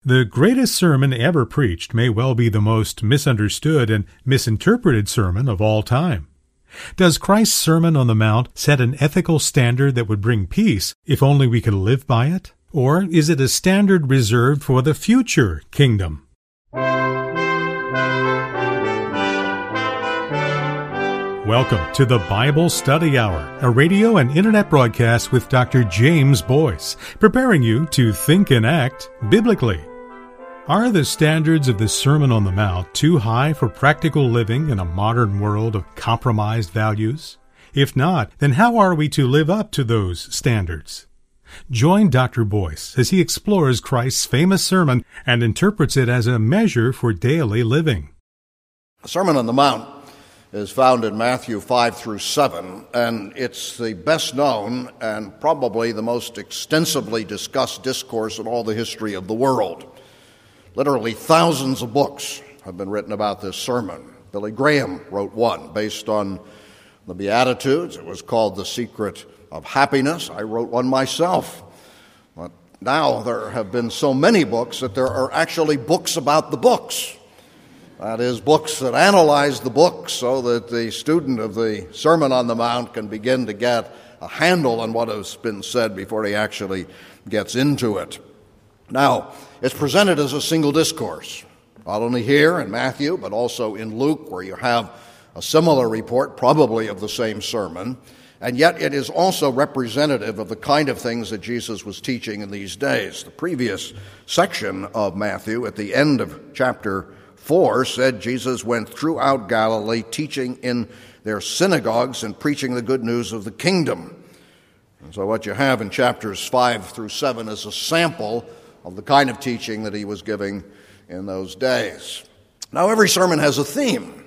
The greatest sermon ever preached may well be the most misunderstood and misinterpreted sermon of all time. Does Christ's Sermon on the Mount set an ethical standard that would bring peace if only we could live by it? Or is it a standard reserved for the future kingdom? Welcome to the Bible Study Hour, a radio and internet broadcast with Dr. James Boyce, preparing you to think and act biblically. Are the standards of the Sermon on the Mount too high for practical living in a modern world of compromised values? If not, then how are we to live up to those standards? Join Dr. Boyce as he explores Christ's famous sermon and interprets it as a measure for daily living. The Sermon on the Mount is found in Matthew 5 through 7, and it's the best known and probably the most extensively discussed discourse in all the history of the world. Literally thousands of books have been written about this sermon. Billy Graham wrote one based on the Beatitudes. It was called The Secret of Happiness. I wrote one myself. But now there have been so many books that there are actually books about the books. That is, books that analyze the books so that the student of the Sermon on the Mount can begin to get a handle on what has been said before he actually gets into it. Now, it's presented as a single discourse, not only here in Matthew, but also in Luke, where you have a similar report, probably of the same sermon, and yet it is also representative of the kind of things that Jesus was teaching in these days. The previous section of Matthew, at the end of chapter 4, said Jesus went throughout Galilee, teaching in their synagogues and preaching the good news of the kingdom. And so what you have in chapters 5 through 7 is a sample of the kind of teaching that he was giving in those days. Now, every sermon has a theme.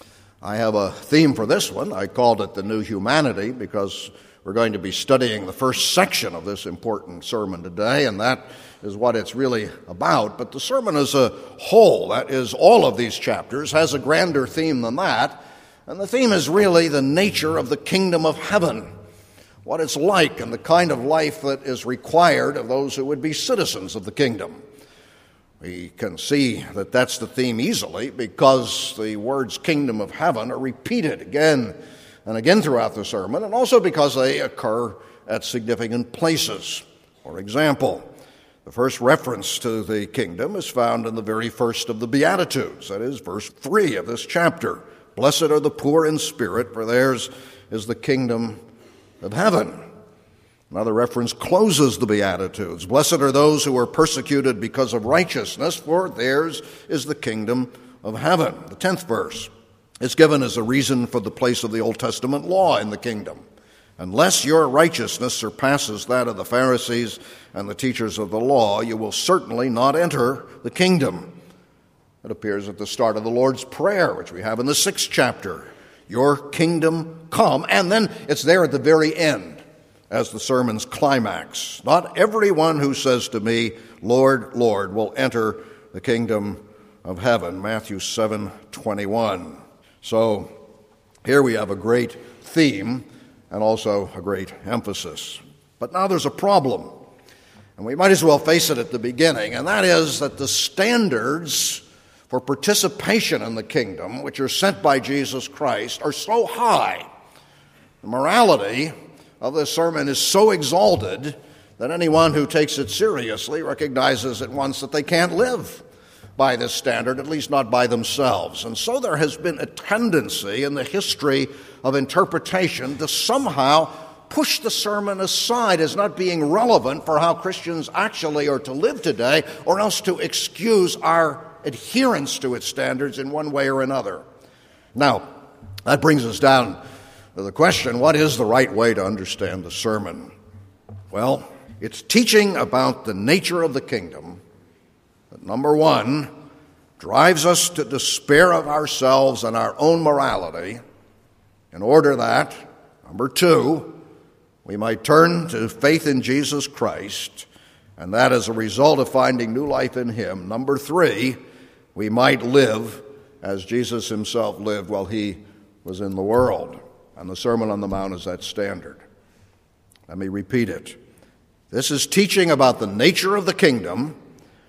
I have a theme for this one. I called it The New Humanity because we're going to be studying the first section of this important sermon today, and that is what it's really about. But the sermon as a whole, that is, all of these chapters, has a grander theme than that, and the theme is really the nature of the kingdom of heaven, what it's like and the kind of life that is required of those who would be citizens of the kingdom. We can see that that's the theme easily because the words kingdom of heaven are repeated again and again throughout the sermon, and also because they occur at significant places. For example, the first reference to the kingdom is found in the very first of the Beatitudes, that is, verse 3 of this chapter. Blessed are the poor in spirit, for theirs is the kingdom of heaven. Another reference closes the Beatitudes. Blessed are those who are persecuted because of righteousness, for theirs is the kingdom of heaven. The 10th verse is given as a reason for the place of the Old Testament law in the kingdom. Unless your righteousness surpasses that of the Pharisees and the teachers of the law, you will certainly not enter the kingdom. It appears at the start of the Lord's Prayer, which we have in the 6th chapter. Your kingdom come, and then it's there at the very end as the sermon's climax. Not everyone who says to me, Lord, Lord, will enter the kingdom of heaven. Matthew 7:21. So here we have a great theme and also a great emphasis. But now there's a problem, and we might as well face it at the beginning, and that is that the standards for participation in the kingdom, which are set by Jesus Christ, are so high. The morality of this sermon is so exalted that anyone who takes it seriously recognizes at once that they can't live by this standard, at least not by themselves. And so there has been a tendency in the history of interpretation to somehow push the sermon aside as not being relevant for how Christians actually are to live today, or else to excuse our adherence to its standards in one way or another. Now, that brings us down to the question, what is the right way to understand the sermon? Well, it's teaching about the nature of the kingdom that, number one, drives us to despair of ourselves and our own morality in order that, number two, we might turn to faith in Jesus Christ, and that as a result of finding new life in Him, number three, we might live as Jesus Himself lived while He was in the world. And the Sermon on the Mount is that standard. Let me repeat it. This is teaching about the nature of the kingdom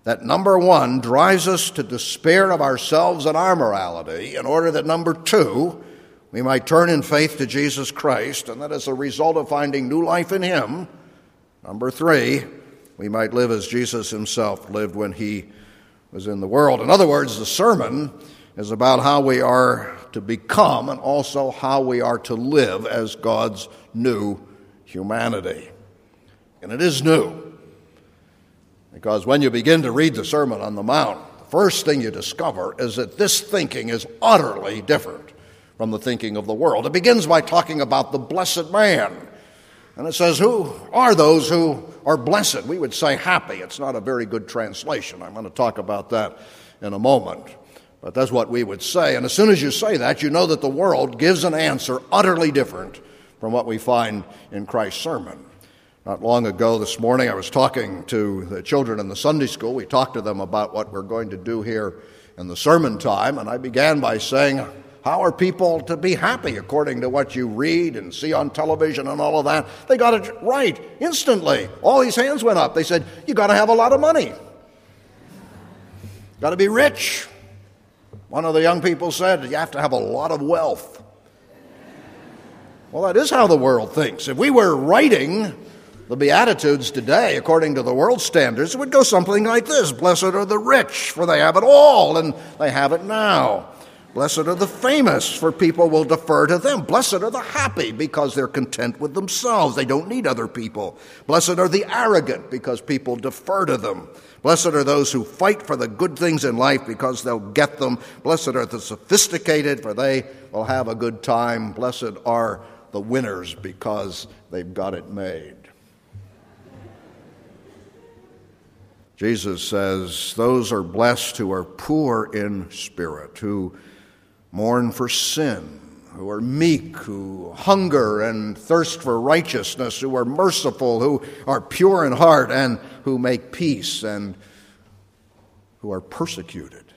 that number one drives us to despair of ourselves and our morality in order that number two, we might turn in faith to Jesus Christ, and that as a result of finding new life in Him, number three, we might live as Jesus Himself lived when He was in the world. In other words, the sermon is about how we are to become and also how we are to live as God's new humanity. And it is new, because when you begin to read the Sermon on the Mount, the first thing you discover is that this thinking is utterly different from the thinking of the world. It begins by talking about the blessed man. And it says, who are those who are blessed? We would say happy. It's not a very good translation. I'm going to talk about that in a moment. But that's what we would say. And as soon as you say that, you know that the world gives an answer utterly different from what we find in Christ's sermon. Not long ago this morning, I was talking to the children in the Sunday school. We talked to them about what we're going to do here in the sermon time. And I began by saying, how are people to be happy according to what you read and see on television and all of that? They got it right instantly. All these hands went up. They said, you got to have a lot of money. Got to be rich. One of the young people said, you have to have a lot of wealth. Well, that is how the world thinks. If we were writing the Beatitudes today, according to the world standards, it would go something like this. Blessed are the rich, for they have it all, and they have it now. Blessed are the famous, for people will defer to them. Blessed are the happy, because they're content with themselves. They don't need other people. Blessed are the arrogant, because people defer to them. Blessed are those who fight for the good things in life, because they'll get them. Blessed are the sophisticated, for they will have a good time. Blessed are the winners, because they've got it made. Jesus says, those are blessed who are poor in spirit, who mourn for sin, who are meek, who hunger and thirst for righteousness, who are merciful, who are pure in heart, and who make peace, and who are persecuted.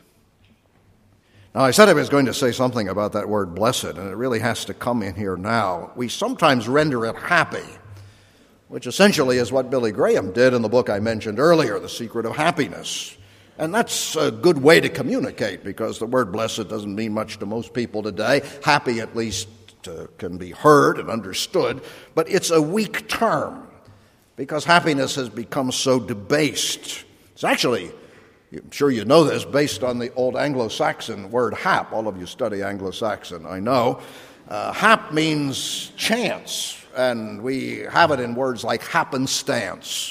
Now, I said I was going to say something about that word blessed, and it really has to come in here now. We sometimes render it happy, which essentially is what Billy Graham did in the book I mentioned earlier, The Secret of Happiness. And that's a good way to communicate, because the word blessed doesn't mean much to most people today. Happy, at least, can be heard and understood, but it's a weak term, because happiness has become so debased. It's actually, I'm sure you know this, based on the old Anglo-Saxon word hap. All of you study Anglo-Saxon, I know. Hap means chance, and we have it in words like happenstance,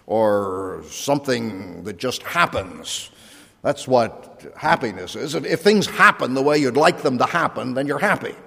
or something that just happens. That's what happiness is. If things happen the way you'd like them to happen, then you're happy.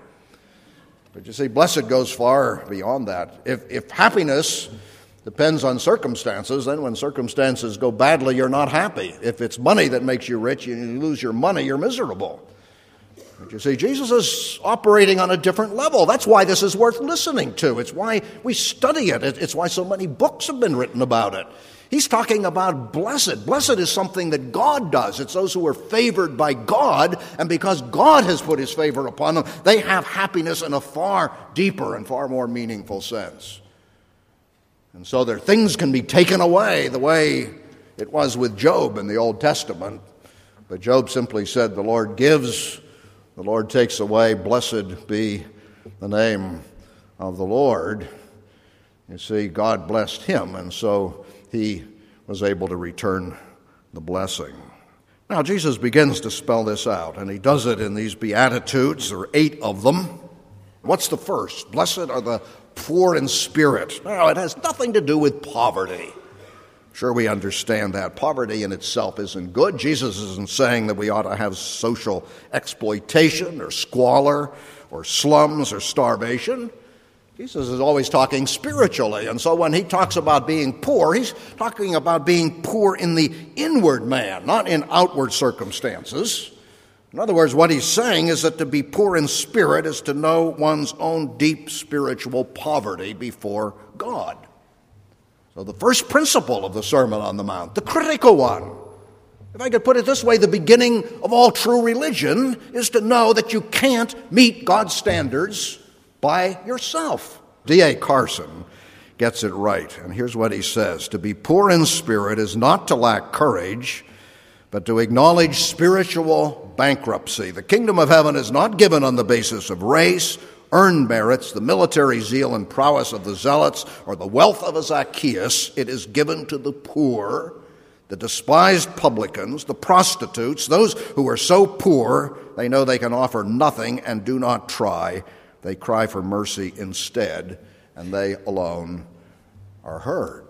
But you see, blessed goes far beyond that. If happiness depends on circumstances, then when circumstances go badly, you're not happy. If it's money that makes you rich and you lose your money, you're miserable. But you see, Jesus is operating on a different level. That's why this is worth listening to. It's why we study it. It's why so many books have been written about it. He's talking about blessed. Blessed is something that God does. It's those who are favored by God, and because God has put His favor upon them, they have happiness in a far deeper and far more meaningful sense. And so their things can be taken away the way it was with Job in the Old Testament. But Job simply said, the Lord gives, the Lord takes away, blessed be the name of the Lord. You see, God blessed him, and so he was able to return the blessing. Now, Jesus begins to spell this out, and he does it in these Beatitudes. There are 8 of them. What's the first? Blessed are the poor in spirit. Now, it has nothing to do with poverty. Sure, we understand that. Poverty in itself isn't good. Jesus isn't saying that we ought to have social exploitation or squalor or slums or starvation. Jesus is always talking spiritually, and so when he talks about being poor, he's talking about being poor in the inward man, not in outward circumstances. In other words, what he's saying is that to be poor in spirit is to know one's own deep spiritual poverty before God. So the first principle of the Sermon on the Mount, the critical one, if I could put it this way, the beginning of all true religion is to know that you can't meet God's standards by yourself. D.A. Carson gets it right. And here's what he says: to be poor in spirit is not to lack courage, but to acknowledge spiritual bankruptcy. The kingdom of heaven is not given on the basis of race, earned merits, the military zeal and prowess of the zealots, or the wealth of a Zacchaeus. It is given to the poor, the despised publicans, the prostitutes, those who are so poor they know they can offer nothing and do not try. They cry for mercy instead, and they alone are heard.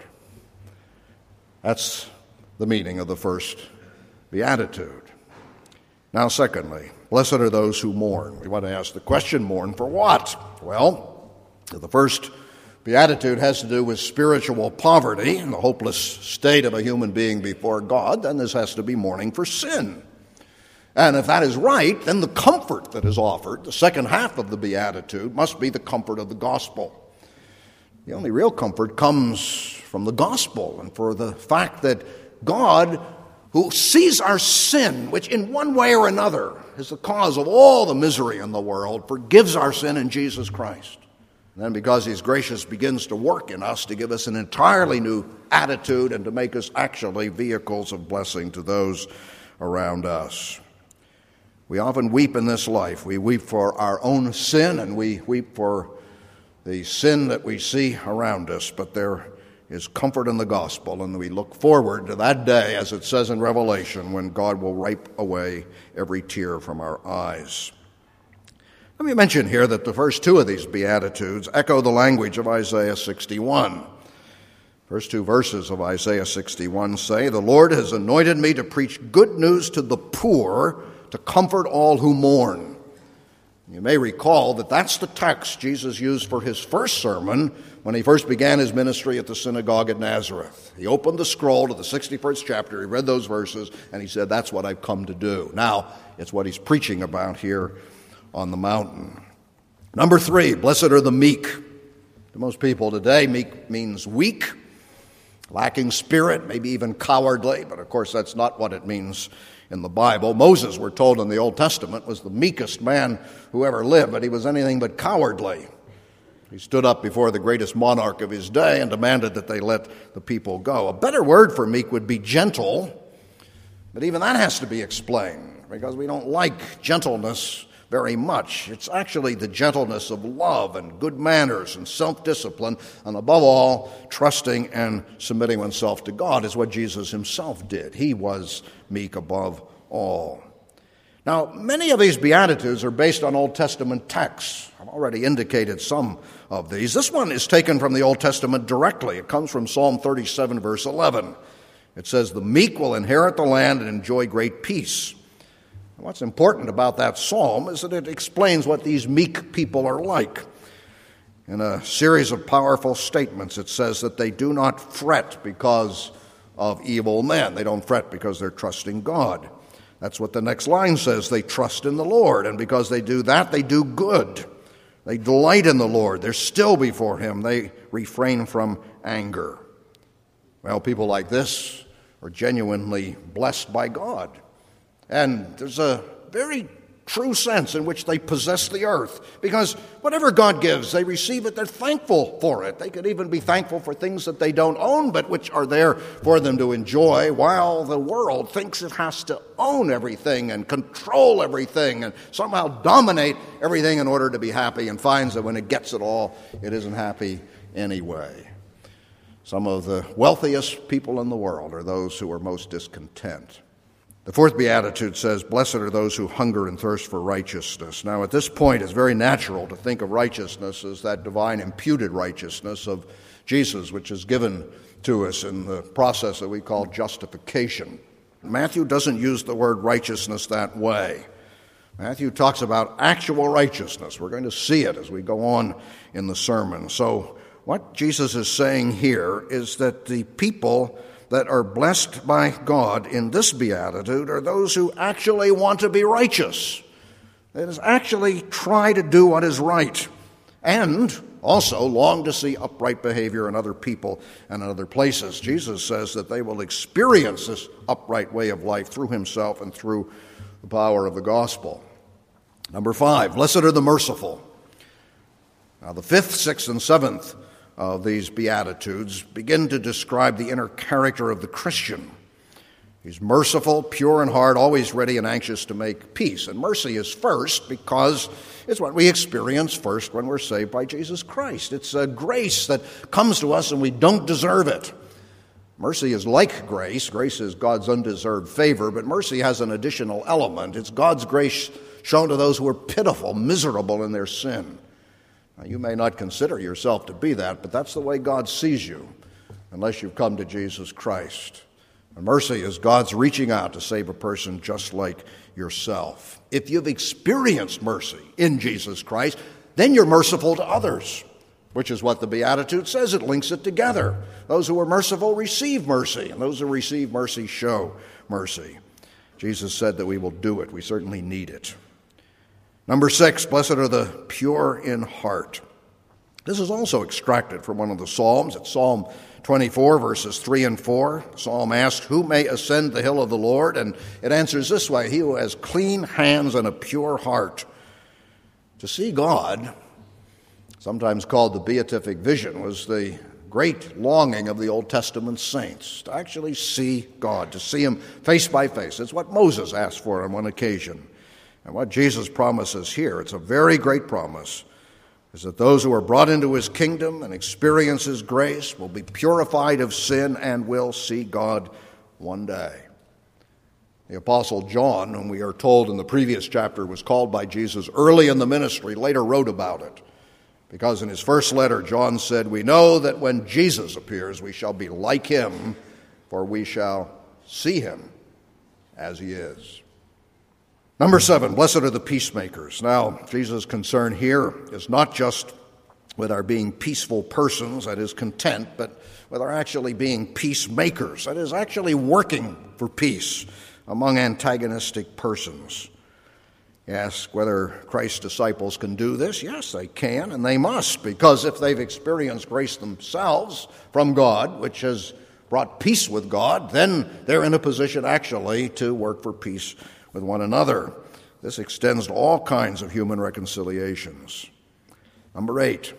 That's the meaning of the first beatitude. Now, secondly, blessed are those who mourn. We want to ask the question, mourn for what? Well, the first beatitude has to do with spiritual poverty and the hopeless state of a human being before God. Then this has to be mourning for sin. And if that is right, then the comfort that is offered, the second half of the beatitude, must be the comfort of the gospel. The only real comfort comes from the gospel and for the fact that God, who sees our sin, which in one way or another is the cause of all the misery in the world, forgives our sin in Jesus Christ. And then because he's gracious, begins to work in us to give us an entirely new attitude and to make us actually vehicles of blessing to those around us. We often weep in this life. We weep for our own sin and we weep for the sin that we see around us, but there is comfort in the gospel, and we look forward to that day, as it says in Revelation, when God will wipe away every tear from our eyes. Let me mention here that the first two of these Beatitudes echo the language of Isaiah 61. First two verses of Isaiah 61 say, "The Lord has anointed me to preach good news to the poor, to comfort all who mourn." You may recall that that's the text Jesus used for his first sermon when he first began his ministry at the synagogue at Nazareth. He opened the scroll to the 61st chapter, he read those verses, and he said, that's what I've come to do. Now, it's what he's preaching about here on the mountain. Number 3, blessed are the meek. To most people today, meek means weak, lacking spirit, maybe even cowardly, but of course that's not what it means in the Bible. Moses, we're told in the Old Testament, was the meekest man who ever lived, but he was anything but cowardly. He stood up before the greatest monarch of his day and demanded that they let the people go. A better word for meek would be gentle, but even that has to be explained because we don't like gentleness very much. It's actually the gentleness of love and good manners and self-discipline, and above all, trusting and submitting oneself to God is what Jesus himself did. He was meek above all. Now, many of these Beatitudes are based on Old Testament texts. I've already indicated some of these. This one is taken from the Old Testament directly. It comes from Psalm 37, verse 11. It says, "The meek will inherit the land and enjoy great peace." And what's important about that psalm is that it explains what these meek people are like. In a series of powerful statements, it says that they do not fret because of evil men. They don't fret because they're trusting God. That's what the next line says. They trust in the Lord, and because they do that, they do good. They delight in the Lord. They're still before him. They refrain from anger. Well, people like this are genuinely blessed by God. And there's a very true sense in which they possess the earth. Because whatever God gives, they receive it. They're thankful for it. They could even be thankful for things that they don't own, but which are there for them to enjoy, while the world thinks it has to own everything and control everything and somehow dominate everything in order to be happy, and finds that when it gets it all, it isn't happy anyway. Some of the wealthiest people in the world are those who are most discontent. The fourth beatitude says, "Blessed are those who hunger and thirst for righteousness." Now, at this point, it's very natural to think of righteousness as that divine imputed righteousness of Jesus, which is given to us in the process that we call justification. Matthew doesn't use the word righteousness that way. Matthew talks about actual righteousness. We're going to see it as we go on in the sermon. So what Jesus is saying here is that the people that are blessed by God in this beatitude are those who actually want to be righteous. That is, actually try to do what is right, and also long to see upright behavior in other people and in other places. Jesus says that they will experience this upright way of life through himself and through the power of the gospel. Number 5, blessed are the merciful. Now, the 5th, 6th, and 7th of these Beatitudes begin to describe the inner character of the Christian. He's merciful, pure in heart, always ready and anxious to make peace. And mercy is first because it's what we experience first when we're saved by Jesus Christ. It's a grace that comes to us and we don't deserve it. Mercy is like grace. Grace is God's undeserved favor, but mercy has an additional element. It's God's grace shown to those who are pitiful, miserable in their sin. Now, you may not consider yourself to be that, but that's the way God sees you, unless you've come to Jesus Christ. And mercy is God's reaching out to save a person just like yourself. If you've experienced mercy in Jesus Christ, then you're merciful to others, which is what the Beatitude says. It links it together. Those who are merciful receive mercy, and those who receive mercy show mercy. Jesus said that we will do it. We certainly need it. Number 6, blessed are the pure in heart. This is also extracted from one of the Psalms. It's Psalm 24, verses 3 and 4. The Psalm asks, "Who may ascend the hill of the Lord?" And it answers this way: "He who has clean hands and a pure heart." To see God, sometimes called the beatific vision, was the great longing of the Old Testament saints, to actually see God, to see him face by face. It's what Moses asked for on one occasion. And what Jesus promises here, it's a very great promise, is that those who are brought into his kingdom and experience his grace will be purified of sin and will see God one day. The Apostle John, whom we are told in the previous chapter was called by Jesus early in the ministry, later wrote about it. Because in his first letter, John said, "We know that when Jesus appears, we shall be like him, for we shall see him as he is." Number 7, blessed are the peacemakers. Now, Jesus' concern here is not just with our being peaceful persons, that is content, but with our actually being peacemakers, that is actually working for peace among antagonistic persons. You ask whether Christ's disciples can do this. Yes, they can, and they must, because if they've experienced grace themselves from God, which has brought peace with God, then they're in a position actually to work for peace with one another. This extends to all kinds of human reconciliations. Number 8,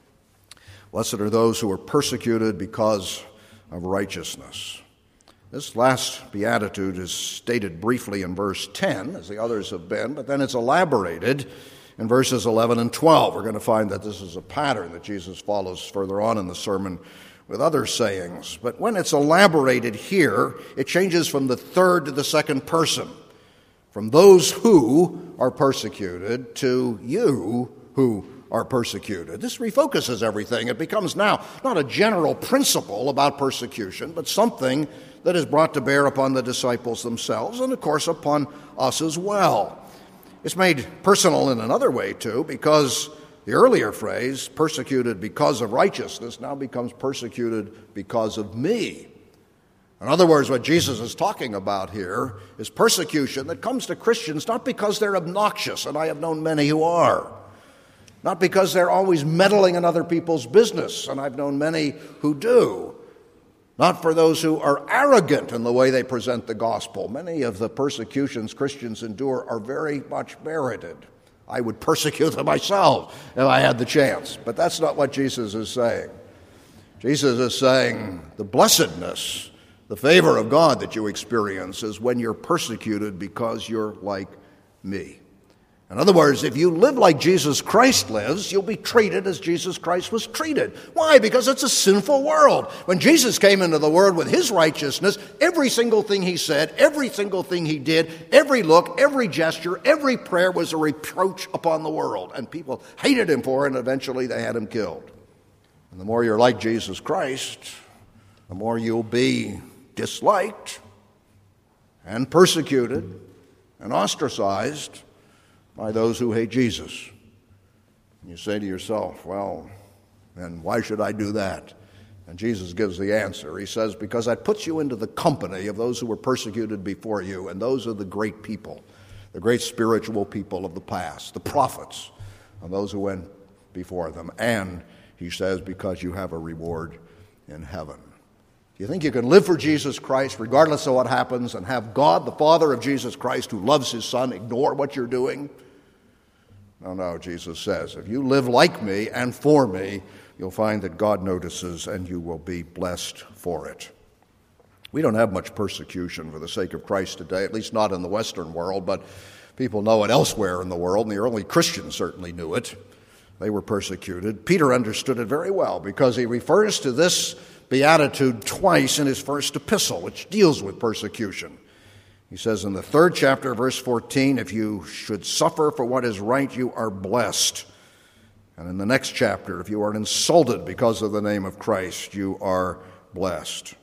blessed are those who are persecuted because of righteousness. This last beatitude is stated briefly in verse 10, as the others have been, but then it's elaborated in verses 11 and 12. We're going to find that this is a pattern that Jesus follows further on in the sermon with other sayings. But when it's elaborated here, it changes from the third to the second person. From those who are persecuted to you who are persecuted. This refocuses everything. It becomes now not a general principle about persecution, but something that is brought to bear upon the disciples themselves and, of course, upon us as well. It's made personal in another way, too, because the earlier phrase, persecuted because of righteousness, now becomes persecuted because of me. In other words, what Jesus is talking about here is persecution that comes to Christians not because they're obnoxious, and I have known many who are, not because they're always meddling in other people's business, and I've known many who do, not for those who are arrogant in the way they present the gospel. Many of the persecutions Christians endure are very much merited. I would persecute them myself if I had the chance, but that's not what Jesus is saying. Jesus is saying the blessedness, the favor of God that you experience is when you're persecuted because you're like me. In other words, if you live like Jesus Christ lives, you'll be treated as Jesus Christ was treated. Why? Because it's a sinful world. When Jesus came into the world with his righteousness, every single thing he said, every single thing he did, every look, every gesture, every prayer was a reproach upon the world. And people hated him for it, and eventually they had him killed. And the more you're like Jesus Christ, the more you'll be disliked and persecuted and ostracized by those who hate Jesus. And you say to yourself, well, then why should I do that? And Jesus gives the answer. He says, because that puts you into the company of those who were persecuted before you, and those are the great people, the great spiritual people of the past, the prophets, and those who went before them. And, he says, because you have a reward in heaven. Do you think you can live for Jesus Christ regardless of what happens and have God, the Father of Jesus Christ, who loves his Son, ignore what you're doing? No, Jesus says, if you live like me and for me, you'll find that God notices and you will be blessed for it. We don't have much persecution for the sake of Christ today, at least not in the Western world, but people know it elsewhere in the world, and the early Christians certainly knew it. They were persecuted. Peter understood it very well because he refers to this beatitude twice in his first epistle, which deals with persecution. He says in the 3rd chapter, verse 14, if you should suffer for what is right, you are blessed. And in the next chapter, if you are insulted because of the name of Christ, you are blessed.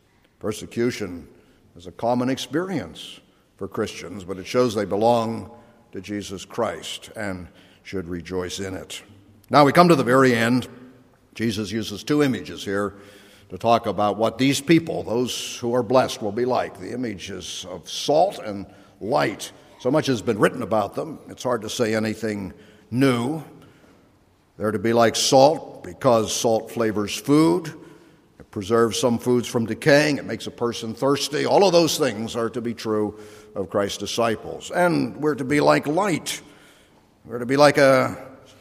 Persecution is a common experience for Christians, but it shows they belong to Jesus Christ and should rejoice in it. Now we come to the very end. Jesus uses 2 images here to talk about what these people, those who are blessed, will be like. The images of salt and light. So much has been written about them, it's hard to say anything new. They're to be like salt because salt flavors food. It preserves some foods from decaying. It makes a person thirsty. All of those things are to be true of Christ's disciples. And we're to be like light. We're to be like a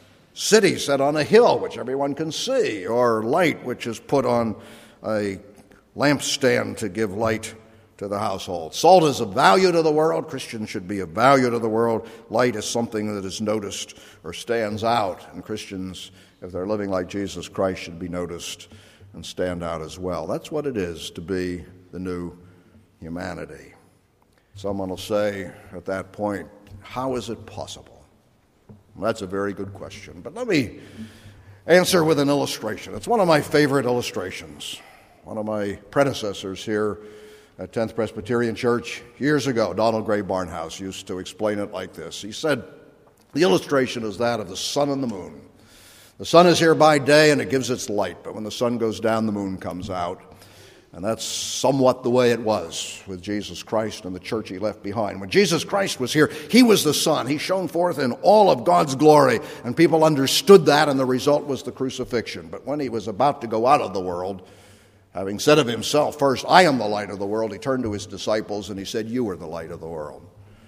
city set on a hill, which everyone can see, or light, which is put on a lampstand to give light to the household. Salt is of value to the world. Christians should be of value to the world. Light is something that is noticed or stands out. And Christians, if they're living like Jesus Christ, should be noticed and stand out as well. That's what it is to be the new humanity. Someone will say at that point, how is it possible? Well, that's a very good question. But let me answer with an illustration. It's one of my favorite illustrations. One of my predecessors here at 10th Presbyterian Church years ago, Donald Gray Barnhouse, used to explain it like this. He said, the illustration is that of the sun and the moon. The sun is here by day and it gives its light, but when the sun goes down, the moon comes out. And that's somewhat the way it was with Jesus Christ and the church he left behind. When Jesus Christ was here, he was the sun. He shone forth in all of God's glory, and people understood that, and the result was the crucifixion. But when he was about to go out of the world, having said of himself, first, I am the light of the world, he turned to his disciples and he said, you are the light of the world.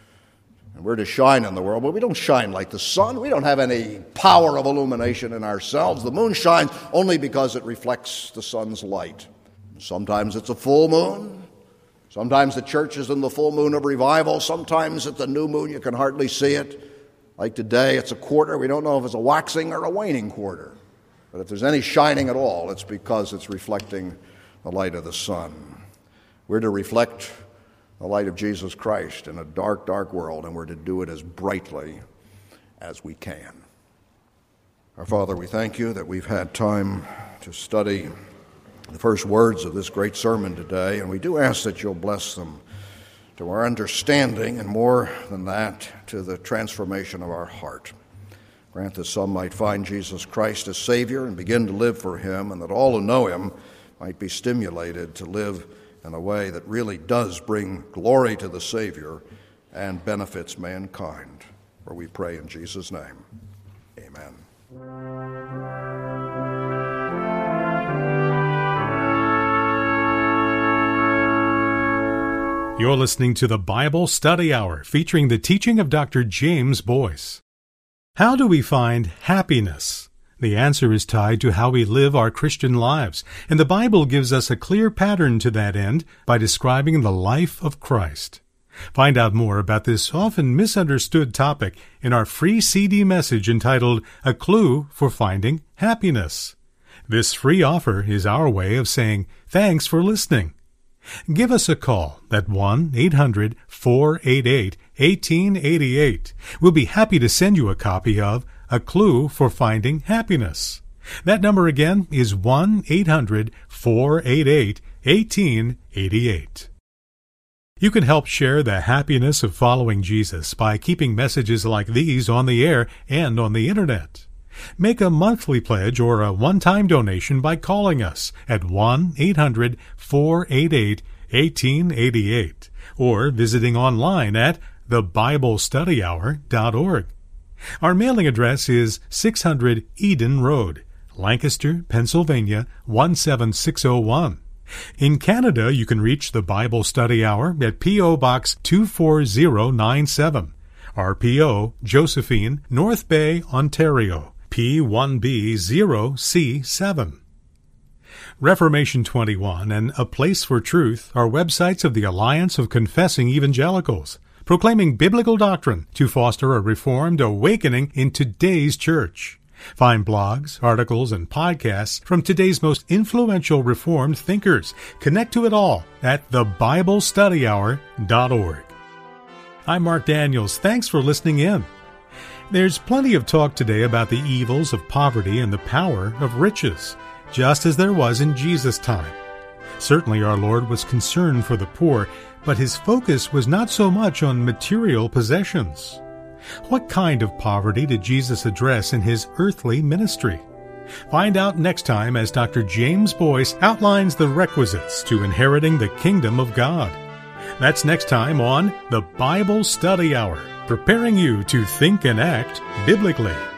And we're to shine in the world, but we don't shine like the sun. We don't have any power of illumination in ourselves. The moon shines only because it reflects the sun's light. Sometimes it's a full moon. Sometimes the church is in the full moon of revival. Sometimes it's a new moon, you can hardly see it. Like today, it's a quarter. We don't know if it's a waxing or a waning quarter. But if there's any shining at all, it's because it's reflecting the light of the sun. We're to reflect the light of Jesus Christ in a dark, dark world, and we're to do it as brightly as we can. Our Father, we thank you that we've had time to study the first words of this great sermon today, and we do ask that you'll bless them to our understanding, and more than that, to the transformation of our heart. Grant that some might find Jesus Christ as Savior and begin to live for him, and that all who know him might be stimulated to live in a way that really does bring glory to the Savior and benefits mankind. For we pray in Jesus' name. Amen. You're listening to the Bible Study Hour, featuring the teaching of Dr. James Boyce. How do we find happiness? The answer is tied to how we live our Christian lives, and the Bible gives us a clear pattern to that end by describing the life of Christ. Find out more about this often misunderstood topic in our free CD message entitled A Clue for Finding Happiness. This free offer is our way of saying thanks for listening. Give us a call at 1-800-488-1888. We'll be happy to send you a copy of A Clue for Finding Happiness. That number again is 1-800-488-1888. You can help share the happiness of following Jesus by keeping messages like these on the air and on the Internet. Make a monthly pledge or a one-time donation by calling us at 1-800-488-1888 or visiting online at thebiblestudyour.org. Our mailing address is 600 Eden Road, Lancaster, Pennsylvania 17601. In Canada, you can reach the Bible Study Hour at P.O. Box 24097, RPO, Josephine, North Bay, Ontario. P1B0C7. Reformation 21 and A Place for Truth are websites of the Alliance of Confessing Evangelicals, proclaiming biblical doctrine to foster a reformed awakening in today's church. Find blogs, articles, and podcasts from today's most influential Reformed thinkers. Connect to it all at thebiblestudyhour.org. I'm Mark Daniels. Thanks for listening in. There's plenty of talk today about the evils of poverty and the power of riches, just as there was in Jesus' time. Certainly our Lord was concerned for the poor, but his focus was not so much on material possessions. What kind of poverty did Jesus address in his earthly ministry? Find out next time as Dr. James Boyce outlines the requisites to inheriting the kingdom of God. That's next time on the Bible Study Hour, preparing you to think and act biblically.